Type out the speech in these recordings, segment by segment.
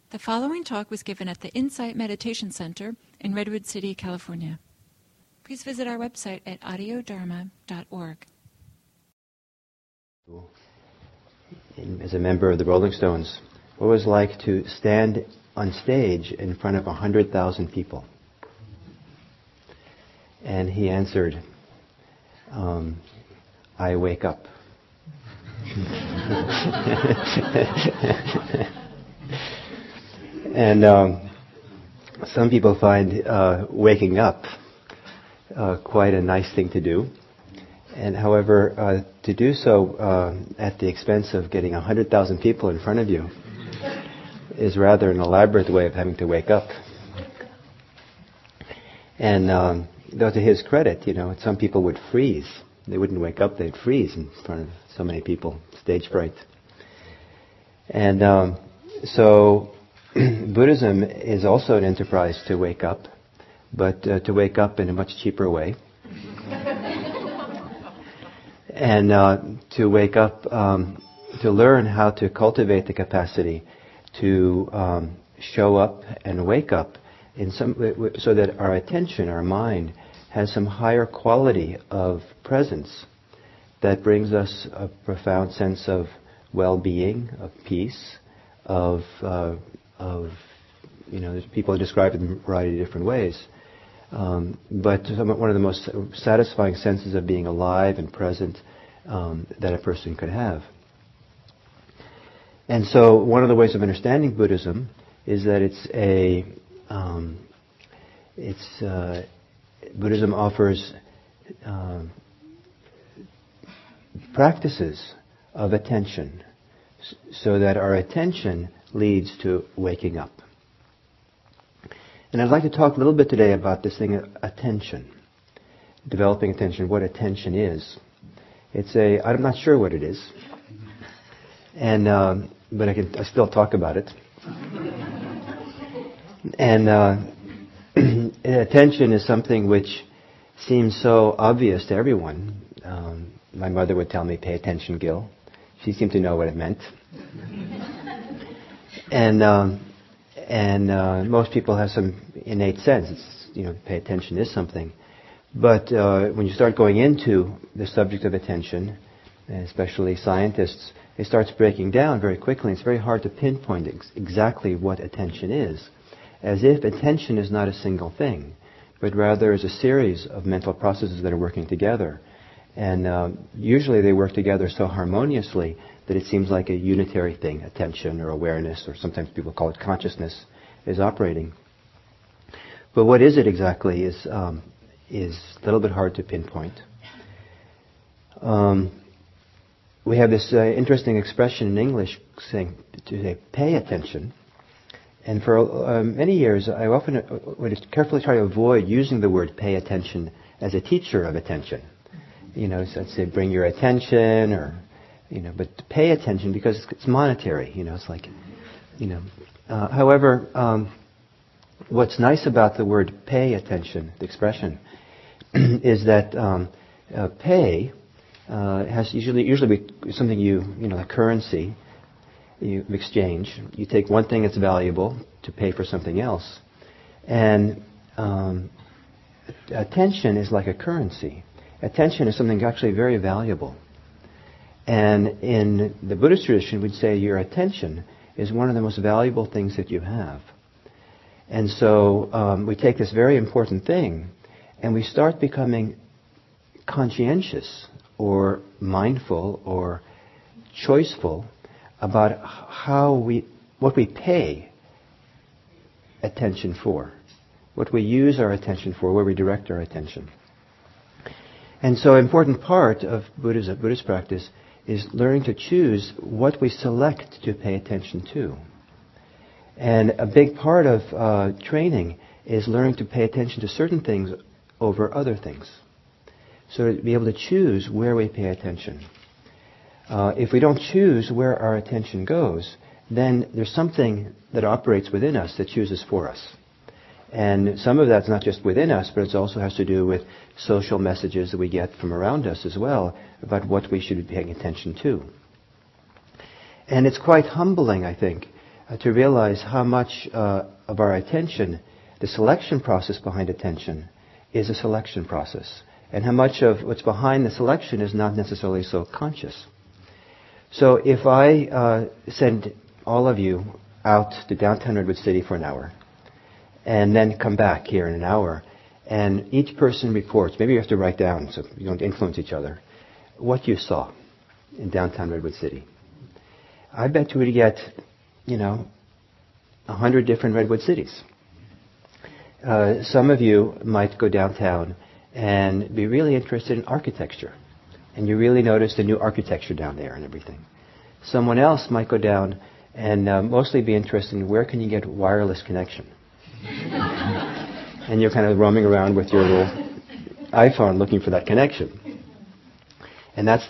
The following talk was given at the Insight Meditation Center in Redwood City, California. Please visit our website at audiodharma.org. As a member of the Rolling Stones, what it was like to stand on stage in front of 100,000 people. And he answered, I wake up. And some people find waking up quite a nice thing to do. And however, to do so at the expense of getting 100,000 people in front of you is rather an elaborate way of having to wake up. And though to his credit, some people would freeze. They wouldn't wake up, they'd freeze in front of so many people, stage fright. And so Buddhism is also an enterprise to wake up, but to wake up in a much cheaper way. And to wake up, to learn how to cultivate the capacity to show up and wake up in so that our attention, our mind, has some higher quality of presence that brings us a profound sense of well-being, of peace, of people describe it in a variety of different ways. But one of the most satisfying senses of being alive and present that a person could have. And so one of the ways of understanding Buddhism is that Buddhism offers practices of attention so that our attention leads to waking up. And I'd like to talk a little bit today about this thing, attention. Developing attention, what attention is. I'm not sure what it is. And, but I still talk about it. And attention is something which seems so obvious to everyone. My mother would tell me, pay attention, Gil. She seemed to know what it meant. And most people have some innate sense. It's, pay attention is something. But when you start going into the subject of attention, especially scientists, it starts breaking down very quickly. It's very hard to pinpoint exactly what attention is, as if attention is not a single thing, but rather is a series of mental processes that are working together. And usually they work together so harmoniously that it seems like a unitary thing, attention or awareness, or sometimes people call it consciousness, is operating. But what is it exactly is a little bit hard to pinpoint. We have this interesting expression in English saying to say, pay attention. And for many years, I often would carefully try to avoid using the word pay attention as a teacher of attention. So I'd say bring your attention, or, but to pay attention because it's monetary. It's like, However, what's nice about the word pay attention, the expression, is that pay has usually be something like currency. You exchange. You take one thing that's valuable to pay for something else. And attention is like a currency. Attention is something actually very valuable. And in the Buddhist tradition, we'd say your attention is one of the most valuable things that you have. And so we take this very important thing and we start becoming conscientious or mindful or choiceful about what we pay attention for, what we use our attention for, where we direct our attention. And so an important part of Buddhist practice is learning to choose what we select to pay attention to. And a big part of training is learning to pay attention to certain things over other things. So to be able to choose where we pay attention. If we don't choose where our attention goes, then there's something that operates within us that chooses for us. And some of that's not just within us, but it also has to do with social messages that we get from around us as well about what we should be paying attention to. And it's quite humbling, I think, to realize how much of our attention, the selection process behind attention, is a selection process, and how much of what's behind the selection is not necessarily so conscious. So if I send all of you out to downtown Redwood City for an hour, and then come back here in an hour, and each person reports, maybe you have to write down so you don't influence each other, what you saw in downtown Redwood City. I bet you would get, 100 different Redwood cities. Some of you might go downtown and be really interested in architecture, and you really notice the new architecture down there and everything. Someone else might go down and mostly be interested in where can you get wireless connection. And you're kind of roaming around with your little iPhone looking for that connection. And that's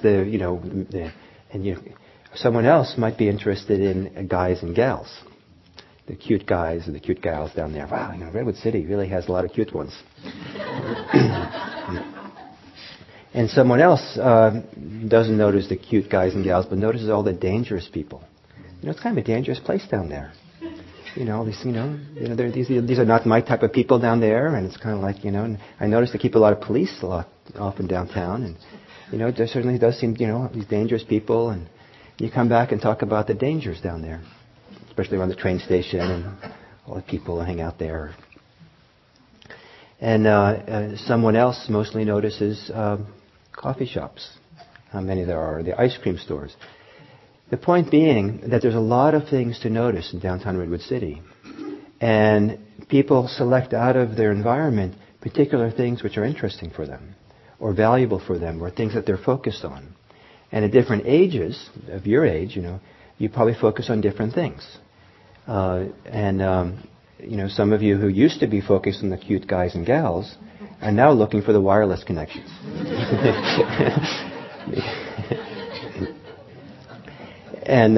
someone else might be interested in guys and gals. The cute guys and the cute gals down there. Wow, Redwood City really has a lot of cute ones. And someone else doesn't notice the cute guys and gals, but notices all the dangerous people. It's kind of a dangerous place down there. These are not my type of people down there, and it's kind of like, and I notice they keep a lot of police often downtown, and there certainly does seem, these dangerous people, and you come back and talk about the dangers down there, especially around the train station and all the people who hang out there. And someone else mostly notices coffee shops, how many there are, the ice cream stores. The point being that there's a lot of things to notice in downtown Redwood City. And people select out of their environment particular things which are interesting for them, or valuable for them, or things that they're focused on. And at different ages, of your age, you probably focus on different things. Some of you who used to be focused on the cute guys and gals are now looking for the wireless connections. And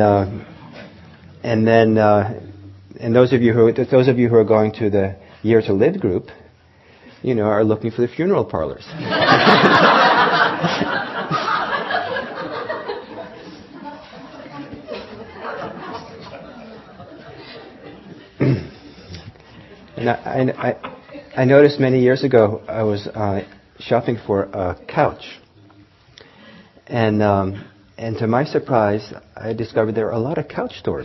those of you who are going to the Year to Live group, are looking for the funeral parlors. And I noticed many years ago I was shopping for a couch, and to my surprise, I discovered there are a lot of couch stores.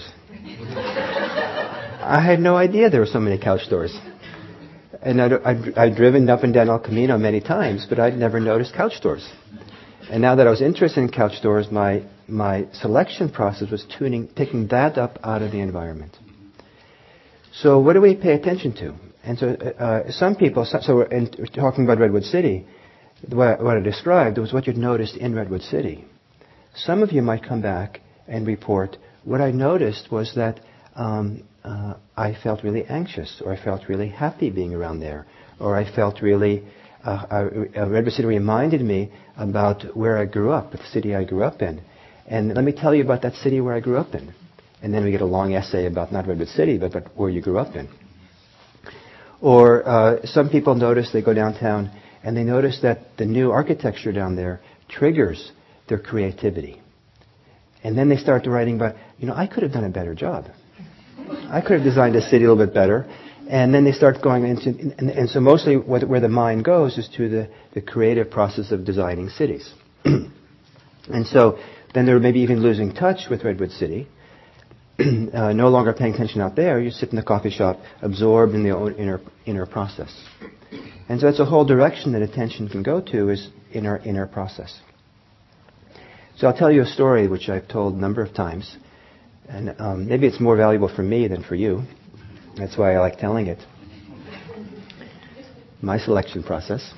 I had no idea there were so many couch stores. And I'd driven up and down El Camino many times, but I'd never noticed couch stores. And now that I was interested in couch stores, my selection process was picking that up out of the environment. So what do we pay attention to? And so some people, in talking about Redwood City, what I described was what you'd noticed in Redwood City. Some of you might come back and report, what I noticed was that I felt really anxious, or I felt really happy being around there, or I felt really, Redwood City reminded me about where I grew up, the city I grew up in. And let me tell you about that city where I grew up in. And then we get a long essay about not Redwood City, but where you grew up in. Or some people notice, they go downtown, and they notice that the new architecture down there triggers their creativity. And then they start writing about, I could have done a better job. I could have designed a city a little bit better. And then they start going into, and so mostly where the mind goes is to the creative process of designing cities. And so then they're maybe even losing touch with Redwood City, no longer paying attention out there. You sit in the coffee shop, absorbed in the own inner process. And so that's a whole direction that attention can go to, is inner process. So I'll tell you a story which I've told a number of times, and maybe it's more valuable for me than for you. That's why I like telling it. My selection process.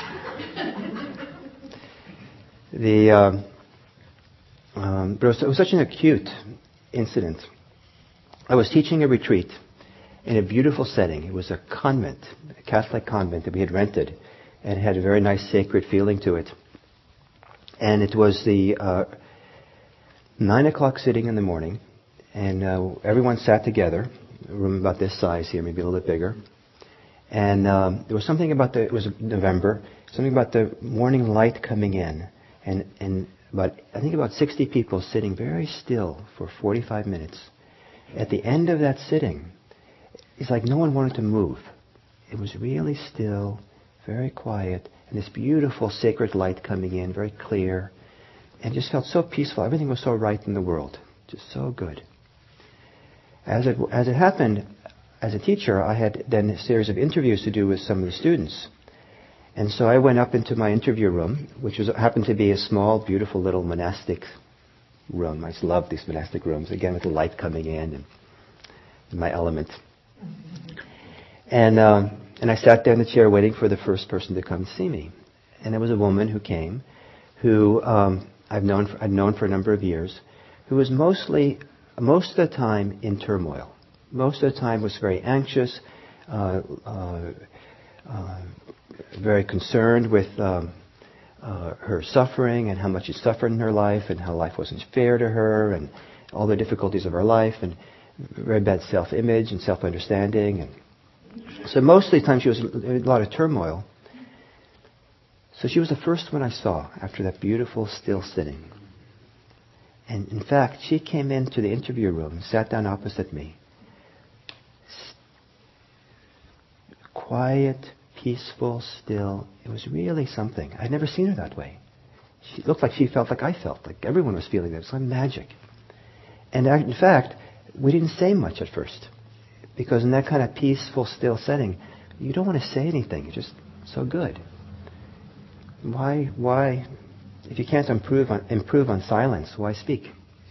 But it was such an acute incident. I was teaching a retreat in a beautiful setting. It was a convent, a Catholic convent that we had rented, and it had a very nice sacred feeling to it. And it was the 9 o'clock sitting in the morning, and everyone sat together, a room about this size here, maybe a little bit bigger. And there was something about it was November, something about the morning light coming in, and I think about 60 people sitting very still for 45 minutes, At the end of that sitting, it's like no one wanted to move. It was really still, very quiet, and this beautiful sacred light coming in, very clear, and just felt so peaceful. Everything was so right in the world, just so good. As it happened, as a teacher, I had then a series of interviews to do with some of the students. And so I went up into my interview room, which happened to be a small, beautiful little monastic room. I just love these monastic rooms, again with the light coming in and my element. And I sat there in the chair waiting for the first person to come see me. And there was a woman who came, who I'd known for a number of years, who was most of the time in turmoil. Most of the time was very anxious, very concerned with her suffering and how much she suffered in her life and how life wasn't fair to her and all the difficulties of her life and very bad self-image and self-understanding. And so most of the time she was in a lot of turmoil. So she was the first one I saw after that beautiful still sitting. And in fact, she came into the interview room and sat down opposite me. Quiet, peaceful, still. It was really something. I'd never seen her that way. She looked like she felt like I felt, like everyone was feeling that. It was like magic. And in fact, we didn't say much at first. Because in that kind of peaceful, still setting, you don't want to say anything. You're just so good. Why, if you can't improve on silence, why speak?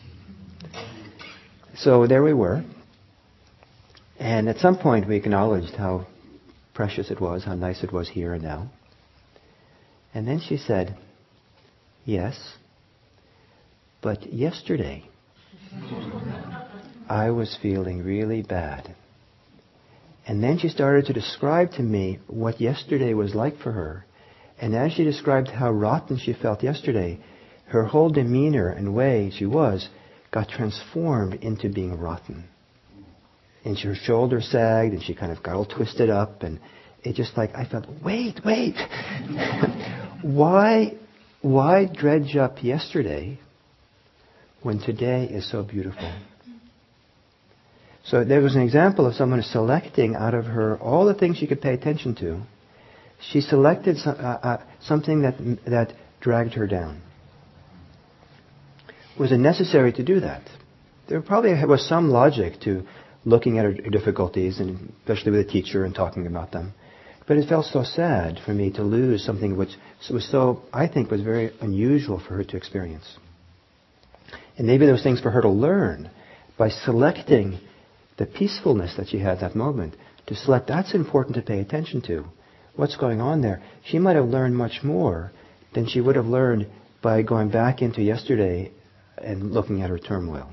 So there we were. And at some point we acknowledged how precious it was, how nice it was here and now. And then she said, yes, but yesterday I was feeling really bad. And then she started to describe to me what yesterday was like for her. And as she described how rotten she felt yesterday, her whole demeanor and way she was got transformed into being rotten. And her shoulders sagged and she kind of got all twisted up, and it just like, I felt, wait. Why dredge up yesterday when today is so beautiful? So there was an example of someone selecting out of her all the things she could pay attention to. She selected something that dragged her down. Was it necessary to do that? There probably was some logic to looking at her difficulties, and especially with a teacher and talking about them. But it felt so sad for me to lose something which was so, I think, was very unusual for her to experience. And maybe there was things for her to learn by selecting the peacefulness that she had that moment. To select, that's important to pay attention to. What's going on there? She might have learned much more than she would have learned by going back into yesterday and looking at her turmoil.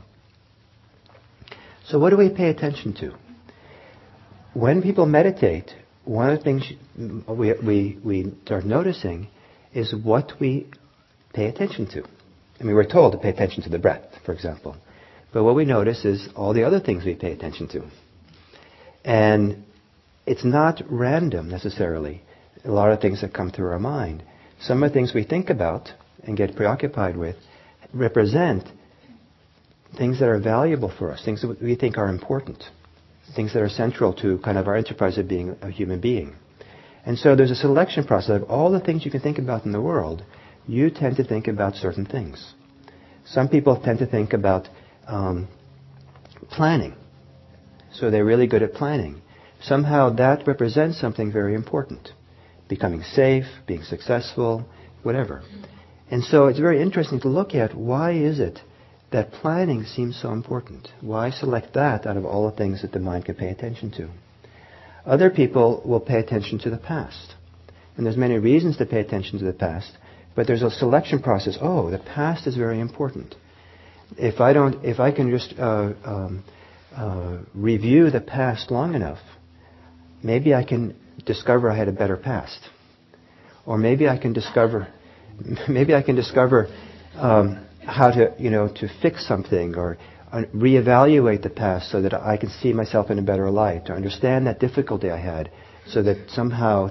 So what do we pay attention to? When people meditate, one of the things we start noticing is what we pay attention to. I mean, we're told to pay attention to the breath, for example. But what we notice is all the other things we pay attention to. And it's not random necessarily, a lot of things that come through our mind. Some of the things we think about and get preoccupied with represent things that are valuable for us, things that we think are important, things that are central to kind of our enterprise of being a human being. And so there's a selection process of all the things you can think about in the world. You tend to think about certain things. Some people tend to think about planning. So they're really good at planning. Somehow that represents something very important. Becoming safe, being successful, whatever. And so it's very interesting to look at why is it that planning seems so important. Why select that out of all the things that the mind can pay attention to? Other people will pay attention to the past. And there's many reasons to pay attention to the past, but there's a selection process. Oh, the past is very important. If I can just review the past long enough, maybe I can discover I had a better past. Or maybe I can discover how to fix something, or reevaluate the past so that I can see myself in a better light, to understand that difficulty I had, so that somehow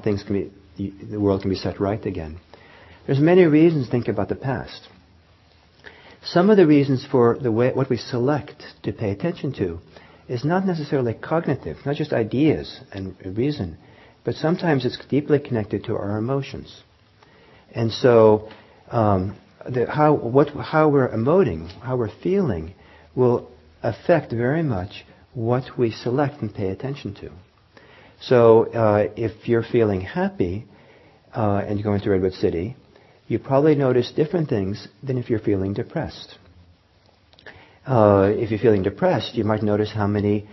the world can be set right again. There's many reasons to think about the past. Some of the reasons for what we select to pay attention to is not necessarily cognitive, not just ideas and reason, but sometimes it's deeply connected to our emotions. And so how we're emoting, how we're feeling, will affect very much what we select and pay attention to. So if you're feeling happy and you go into Redwood City, you probably notice different things than if you're feeling depressed. If you're feeling depressed, you might notice how many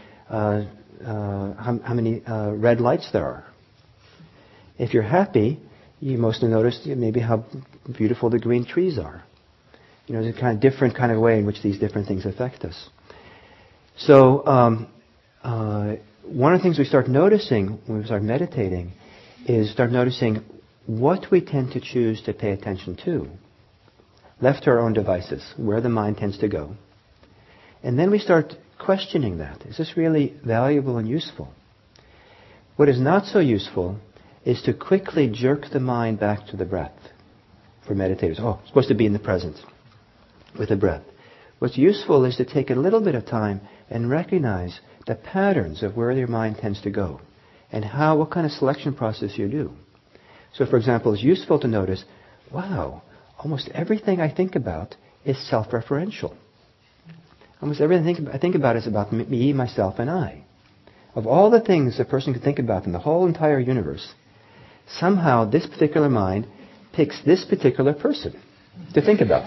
red lights there are. If you're happy, you mostly notice maybe how beautiful the green trees are. There's a kind of different kind of way in which these different things affect us. So one of the things we start noticing when we start meditating is start noticing what we tend to choose to pay attention to, left to our own devices, where the mind tends to go. And then we start questioning that. Is this really valuable and useful? What is not so useful is to quickly jerk the mind back to the breath. For meditators, it's supposed to be in the present with the breath. What's useful is to take a little bit of time and recognize the patterns of where your mind tends to go and what kind of selection process you do. So, for example, it's useful to notice, wow, almost everything I think about is self-referential. Almost everything I think about is about me, myself, and I. Of all the things a person could think about in the whole entire universe, somehow this particular mind picks this particular person to think about.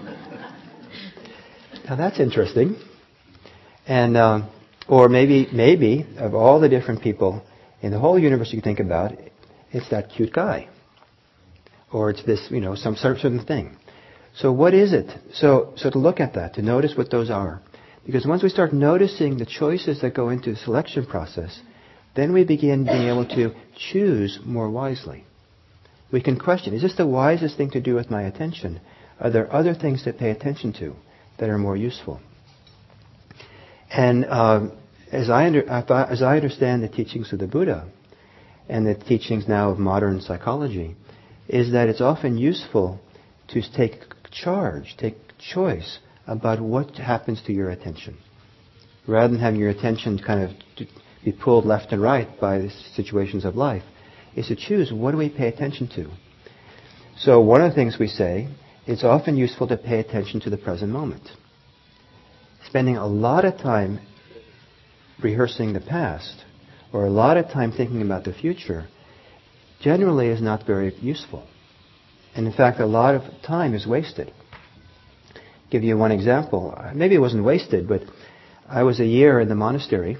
Now that's interesting. And or maybe of all the different people in the whole universe you can think about, it's that cute guy. Or it's this, some certain thing. So what is it? So to look at that, to notice what those are. Because once we start noticing the choices that go into the selection process, then we begin being able to choose more wisely. We can question, is this the wisest thing to do with my attention? Are there other things to pay attention to that are more useful? And as I understand the teachings of the Buddha, and the teachings now of modern psychology, is that it's often useful to take charge, take choice about what happens to your attention. Rather than having your attention kind of be pulled left and right by the situations of life, is to choose what do we pay attention to. So one of the things we say, it's often useful to pay attention to the present moment. Spending a lot of time rehearsing the past, or a lot of time thinking about the future, generally is not very useful. And in fact, a lot of time is wasted. Give you one example. Maybe it wasn't wasted, but I was a year in the monastery,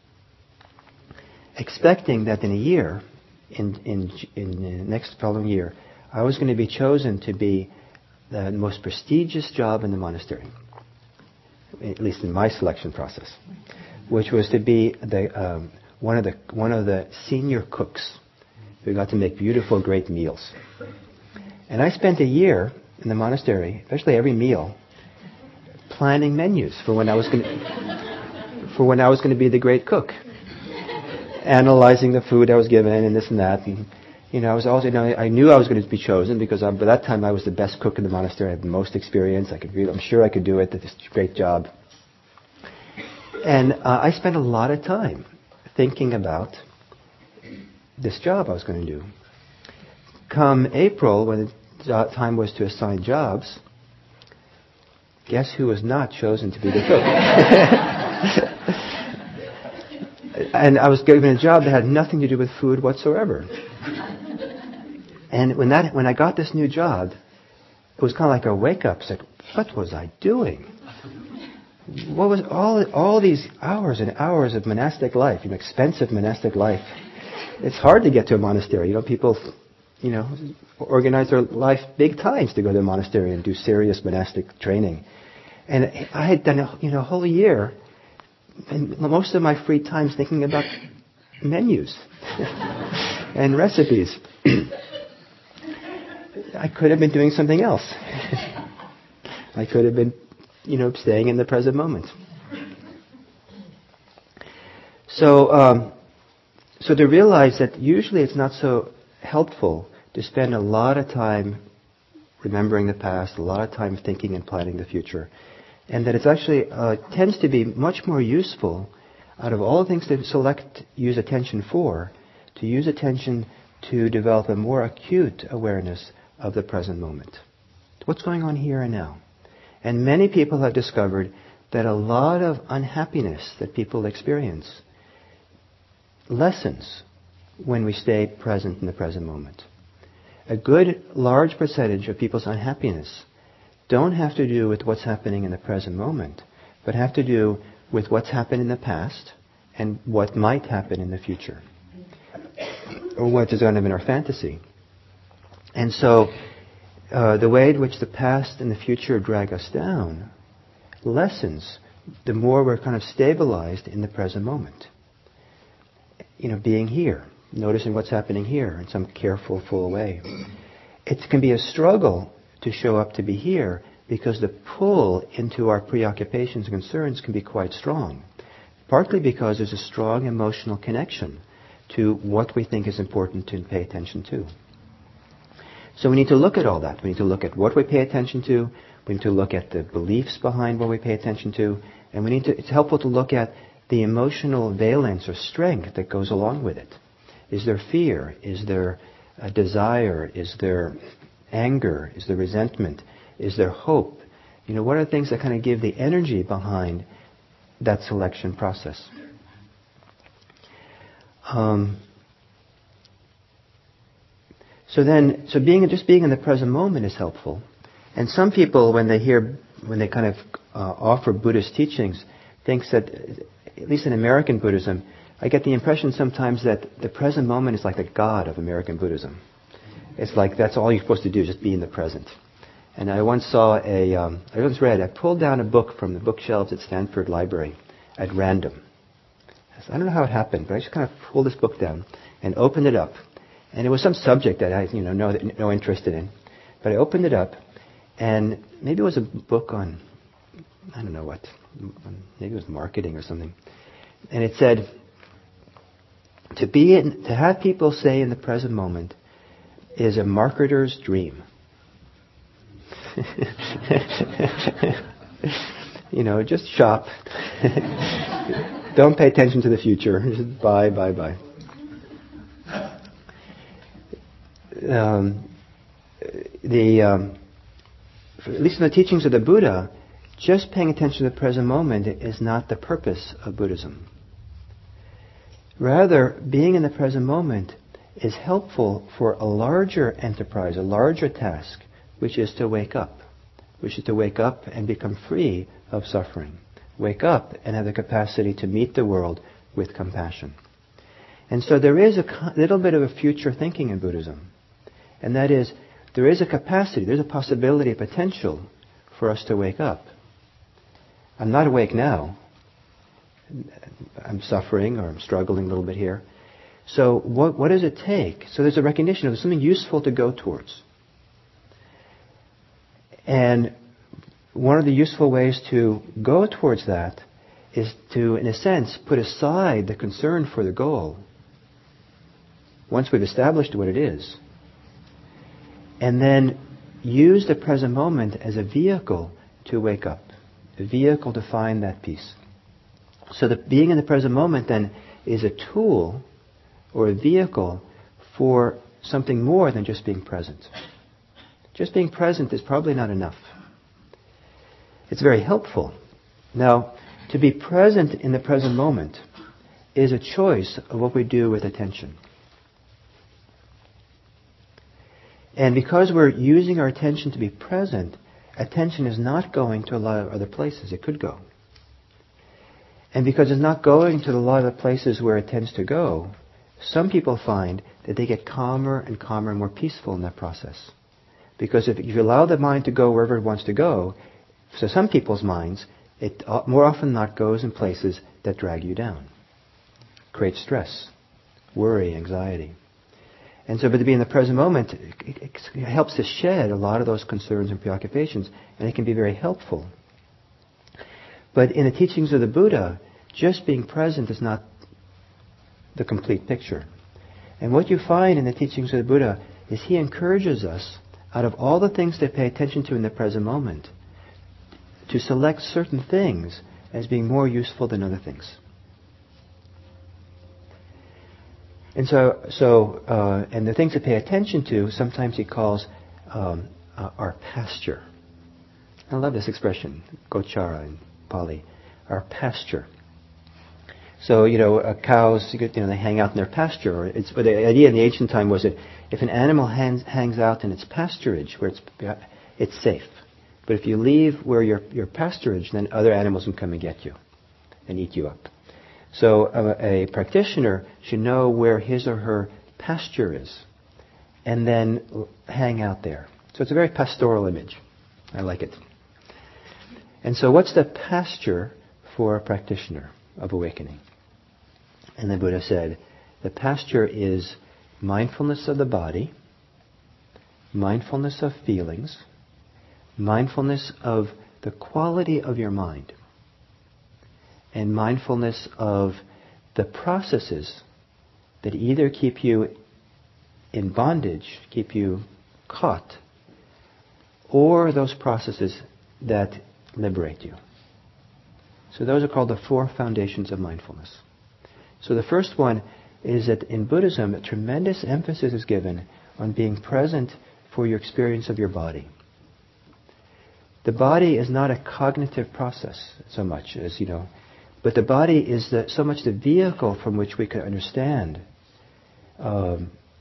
expecting that in a year, in the next following year, I was going to be chosen to be the most prestigious job in the monastery, at least in my selection process, which was to be one of the senior cooks who got to make beautiful, great meals. And I spent a year in the monastery, especially every meal, planning menus for when I was going to be the great cook, analyzing the food I was given and this and that. And I was also, I knew I was going to be chosen because by that time I was the best cook in the monastery. I had the most experience. I'm sure I could do it. It's a great job. And I spent a lot of time thinking about this job I was going to do. Come April, when the time was to assign jobs, guess who was not chosen to be the cook? And I was given a job that had nothing to do with food whatsoever. And when I got this new job, it was kind of like a wake-up. It's like, what was I doing? What was all these hours and hours of monastic life, expensive monastic life? It's hard to get to a monastery. People, organize their life big times to go to a monastery and do serious monastic training. And I had done a whole year, and most of my free time thinking about menus and recipes. I could have been doing something else. I could have been, staying in the present moment. So to realize that usually it's not so helpful to spend a lot of time remembering the past, a lot of time thinking and planning the future. And that it's actually tends to be much more useful out of all the things to use attention for, to use attention to develop a more acute awareness of the present moment. What's going on here and now? And many people have discovered that a lot of unhappiness that people experience lessens when we stay present in the present moment. A good large percentage of people's unhappiness don't have to do with what's happening in the present moment, but have to do with what's happened in the past and what might happen in the future, or what is going to be in our fantasy. And so the way in which the past and the future drag us down lessens the more we're kind of stabilized in the present moment. Being here, noticing what's happening here in some careful, full way. It can be a struggle to show up to be here because the pull into our preoccupations and concerns can be quite strong. Partly because there's a strong emotional connection to what we think is important to pay attention to. So we need to look at all that. We need to look at what we pay attention to. We need to look at the beliefs behind what we pay attention to. And it's helpful to look at the emotional valence or strength that goes along with it. Is there fear? Is there a desire? Is there anger? Is there resentment? Is there hope? What are the things that kind of give the energy behind that selection process? So being in the present moment is helpful. And some people, when they kind of offer Buddhist teachings, thinks that, at least in American Buddhism, I get the impression sometimes that the present moment is like the god of American Buddhism. It's like that's all you're supposed to do, just be in the present. And I once I pulled down a book from the bookshelves at Stanford Library at random. I don't know how it happened, but I just kind of pulled this book down and opened it up. And it was some subject that I had no interest in. But I opened it up, and maybe it was a book on, I don't know what, maybe it was marketing or something. And it said, to have people say in the present moment is a marketer's dream. Just shop. Don't pay attention to the future. Just buy. At least in the teachings of the Buddha, just paying attention to the present moment is not the purpose of Buddhism. Rather, being in the present moment is helpful for a larger enterprise, a larger task, which is to wake up. Which is to wake up and become free of suffering. Wake up and have the capacity to meet the world with compassion. And so there is a little bit of a future thinking in Buddhism. And that is, there is a capacity, there's a possibility, a potential for us to wake up. I'm not awake now. I'm suffering or I'm struggling a little bit here. So what does it take? So there's a recognition of there's something useful to go towards. And one of the useful ways to go towards that is to, in a sense, put aside the concern for the goal once we've established what it is, and then use the present moment as a vehicle to wake up, a vehicle to find that peace. So that being in the present moment then is a tool or a vehicle for something more than just being present. Just being present is probably not enough. It's very helpful. Now, to be present in the present moment is a choice of what we do with attention. And because we're using our attention to be present, attention is not going to a lot of other places it could go. And because it's not going to a lot of the places where it tends to go, some people find that they get calmer and calmer and more peaceful in that process. Because if you allow the mind to go wherever it wants to go, so some people's minds, it more often than not goes in places that drag you down. Create stress, worry, anxiety. And so, but to be in the present moment, it helps to shed a lot of those concerns and preoccupations, and it can be very helpful. But in the teachings of the Buddha, just being present is not the complete picture. And what you find in the teachings of the Buddha is he encourages us, out of all the things to pay attention to in the present moment, to select certain things as being more useful than other things. And and the things to pay attention to, sometimes he calls our pasture. I love this expression, gochara in Pali, our pasture. So, cows, they hang out in their pasture. But the idea in the ancient time was that if an animal hangs out in its pasturage, where it's safe. But if you leave where your pasturage, then other animals can come and get you and eat you up. So a practitioner should know where his or her pasture is and then hang out there. So it's a very pastoral image. I like it. And so what's the pasture for a practitioner of awakening? And the Buddha said, the pasture is mindfulness of the body, mindfulness of feelings, mindfulness of the quality of your mind, and mindfulness of the processes that either keep you in bondage, keep you caught, or those processes that liberate you. So those are called the 4 foundations of mindfulness. So the first one is that in Buddhism, a tremendous emphasis is given on being present for your experience of your body. The body is not a cognitive process so much as, but the body is so much the vehicle from which we can understand the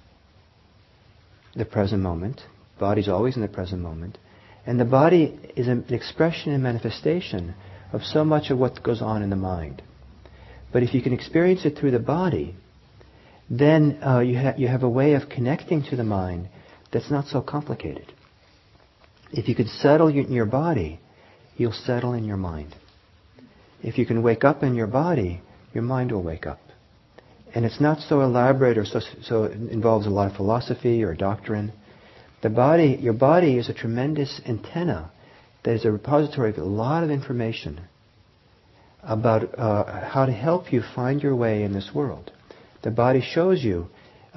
present moment. The body's always in the present moment. And the body is an expression and manifestation of so much of what goes on in the mind. But if you can experience it through the body, then you have a way of connecting to the mind that's not so complicated. If you can settle in your body, you'll settle in your mind. If you can wake up in your body, your mind will wake up. And it's not so elaborate or so it involves a lot of philosophy or doctrine. Your body is a tremendous antenna that is a repository of a lot of information about how to help you find your way in this world. The body shows you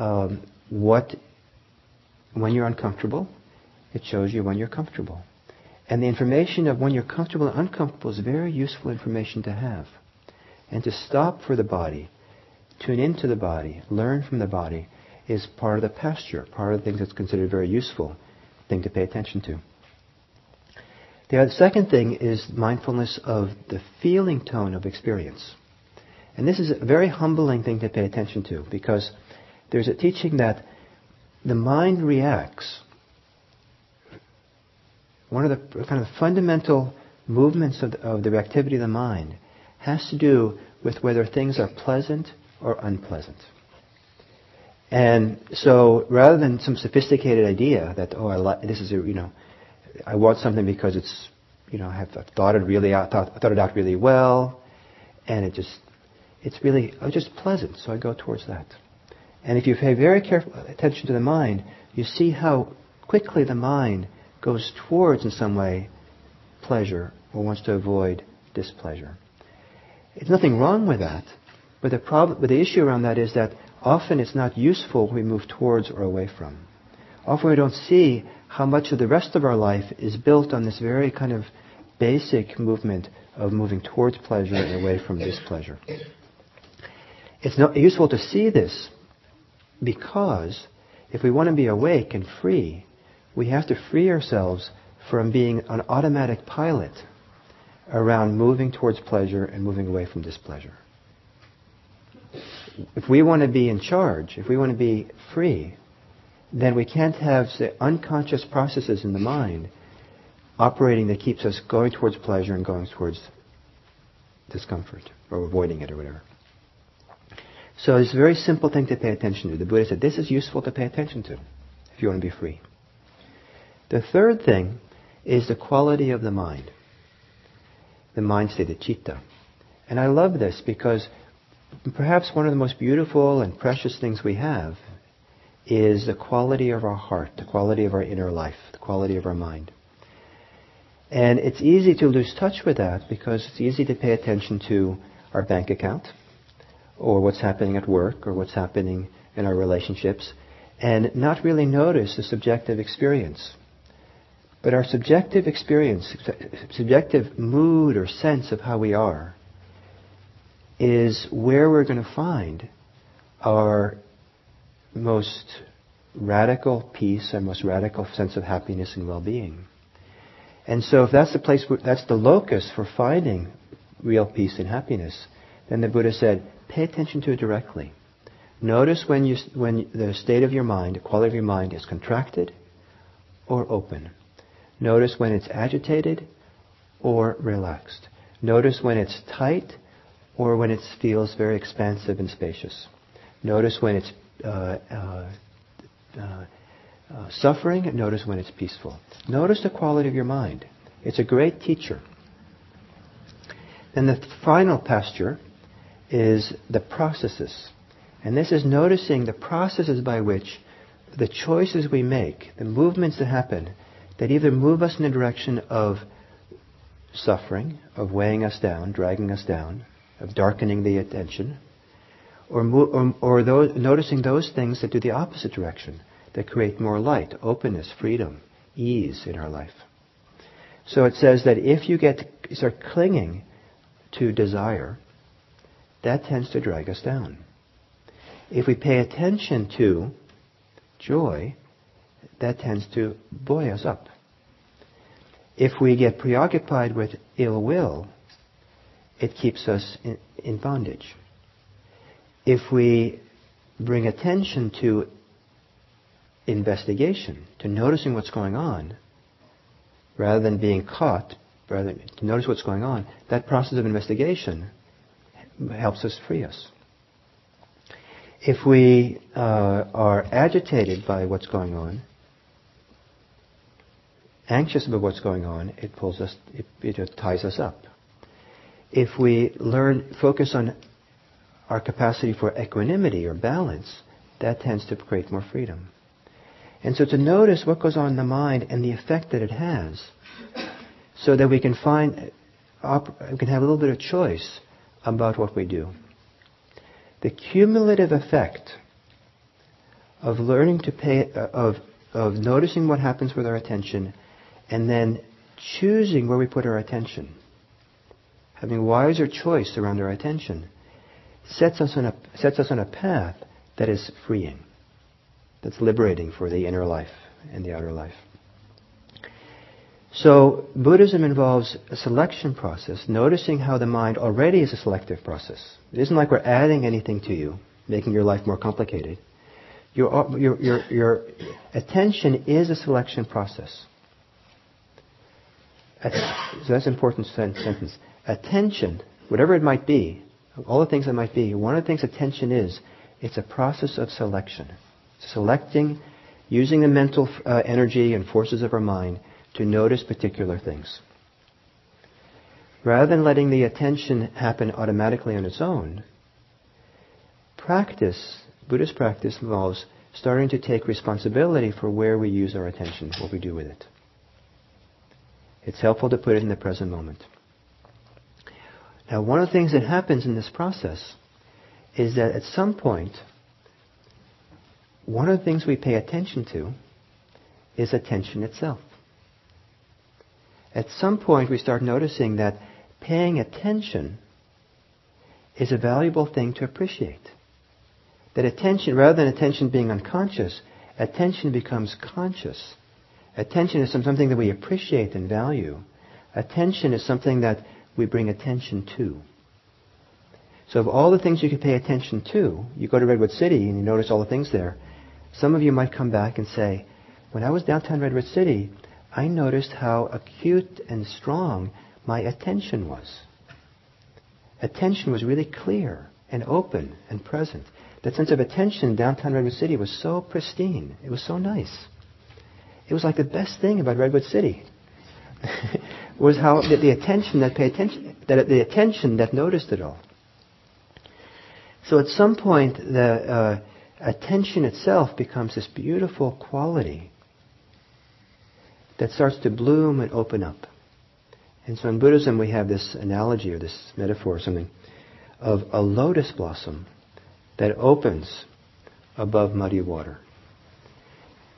when you're uncomfortable. It shows you when you're comfortable. And the information of when you're comfortable and uncomfortable is very useful information to have. And to stop for the body, tune into the body, learn from the body, is part of the pasture, part of the things that's considered a very useful thing to pay attention to. The second thing is mindfulness of the feeling tone of experience. And this is a very humbling thing to pay attention to, because there's a teaching that the mind reacts. One of the kind of fundamental movements of the activity of the mind has to do with whether things are pleasant or unpleasant. And so, rather than some sophisticated idea that I want something because it's, I've thought it out really well, and it's just pleasant, so I go towards that. And if you pay very careful attention to the mind, you see how quickly the mind goes towards, in some way, pleasure or wants to avoid displeasure. There's nothing wrong with that, but the issue around that is that often it's not useful when we move towards or away from. Often we don't see how much of the rest of our life is built on this very kind of basic movement of moving towards pleasure and away from displeasure. It's not useful to see this because if we want to be awake and free, we have to free ourselves from being an automatic pilot around moving towards pleasure and moving away from displeasure. If we want to be in charge, if we want to be free, then we can't have the unconscious processes in the mind operating that keeps us going towards pleasure and going towards discomfort or avoiding it or whatever. So it's a very simple thing to pay attention to. The Buddha said this is useful to pay attention to if you want to be free. The third thing is the quality of the mind. The mind state, the citta. And I love this because perhaps one of the most beautiful and precious things we have is the quality of our heart, the quality of our inner life, the quality of our mind. And it's easy to lose touch with that because it's easy to pay attention to our bank account or what's happening at work or what's happening in our relationships. and not really notice the subjective experience. But our subjective experience, subjective mood or sense of how we are, is where we're going to find our most radical peace, our most radical sense of happiness and well-being. And so if that's the place, that's the locus for finding real peace and happiness, then the Buddha said, pay attention to it directly. Notice when the state of your mind, the quality of your mind is contracted or open. Notice when it's agitated or relaxed. Notice when it's tight or when it feels very expansive and spacious. Notice when it's suffering. Notice when it's peaceful. Notice the quality of your mind. It's a great teacher. Then the final pasture is the processes. And this is noticing the processes by which the choices we make, the movements that happen, that either move us in the direction of suffering, of weighing us down, dragging us down, of darkening the attention, or noticing those things that do the opposite direction, that create more light, openness, freedom, ease in our life. So it says that if you start clinging to desire, that tends to drag us down. If we pay attention to joy, that tends to buoy us up. If we get preoccupied with ill will, it keeps us in bondage. If we bring attention to investigation, to noticing what's going on, rather than being caught, rather to notice what's going on, that process of investigation helps us free us. If we are agitated by what's going on, anxious about what's going on, it pulls us, it ties us up. If we focus on our capacity for equanimity or balance, that tends to create more freedom. And so to notice what goes on in the mind and the effect that it has, so that we can have a little bit of choice about what we do. The cumulative effect of learning to of noticing what happens with our attention, and then choosing where we put our attention, having wiser choice around our attention, sets us on a path that is freeing, that's liberating for the inner life and the outer life. So Buddhism involves a selection process, noticing how the mind already is a selective process. It isn't like we're adding anything to you, making your life more complicated. Your attention is a selection process. So that's an important sentence. Attention, whatever it might be, all the things that might be, one of the things attention is, it's a process of selection. Selecting, using the mental energy and forces of our mind to notice particular things. Rather than letting the attention happen automatically on its own, Buddhist practice involves starting to take responsibility for where we use our attention, what we do with it. It's helpful to put it in the present moment. Now, one of the things that happens in this process is that at some point, one of the things we pay attention to is attention itself. At some point, we start noticing that paying attention is a valuable thing to appreciate. That attention, rather than attention being unconscious, attention becomes conscious. Attention is something that we appreciate and value. Attention is something that we bring attention to. So of all the things you could pay attention to, you go to Redwood City and you notice all the things there. Some of you might come back and say, when I was downtown Redwood City, I noticed how acute and strong my attention was. Attention was really clear and open and present. That sense of attention in downtown Redwood City was so pristine. It was so nice. It was like the best thing about Redwood City was how the attention that noticed it all. So at some point, the attention itself becomes this beautiful quality that starts to bloom and open up. And so in Buddhism we have this analogy or this metaphor or something of a lotus blossom that opens above muddy water.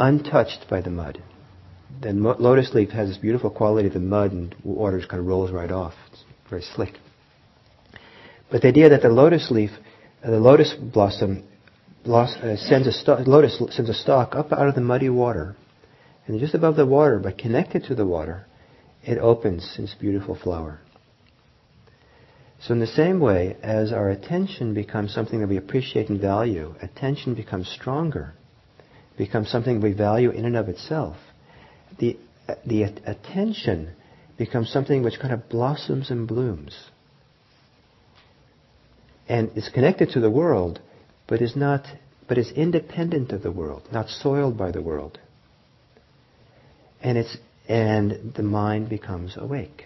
untouched by the mud. The lotus leaf has this beautiful quality of the mud and water just kind of rolls right off. It's very slick. But the idea that the lotus leaf, the lotus blossom, sends a stalk up out of the muddy water, and just above the water, but connected to the water, it opens its beautiful flower. So in the same way, as our attention becomes something that we appreciate and value, attention becomes stronger, becomes something we value in and of itself. The attention becomes something which kind of blossoms and blooms. And is connected to the world, but is independent of the world, not soiled by the world. And the mind becomes awake.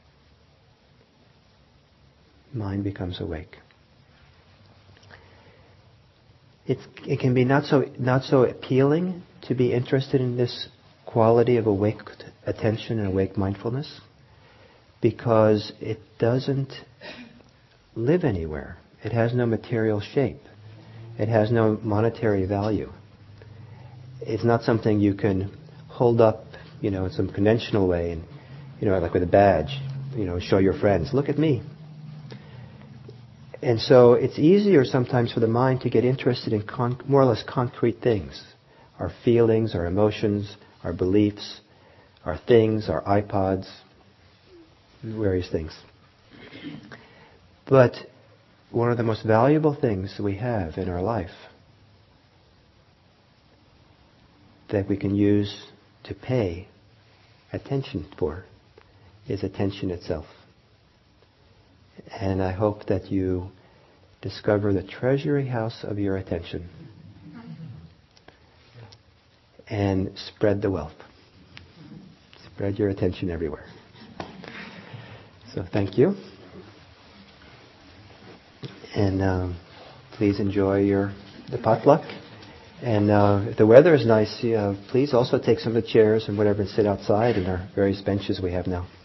Mind becomes awake. It can be not so appealing to be interested in this quality of awake attention and awake mindfulness, because it doesn't live anywhere. It has no material shape. It has no monetary value. It's not something you can hold up, in some conventional way, and like with a badge, show your friends, look at me. And so it's easier sometimes for the mind to get interested in more or less concrete things. Our feelings, our emotions, our beliefs, our things, our iPods, various things. But one of the most valuable things we have in our life that we can use to pay attention for is attention itself. And I hope that you discover the treasury house of your attention and spread the wealth. Spread your attention everywhere. So thank you. And please enjoy the potluck. And if the weather is nice, please also take some of the chairs and whatever and sit outside in our various benches we have now.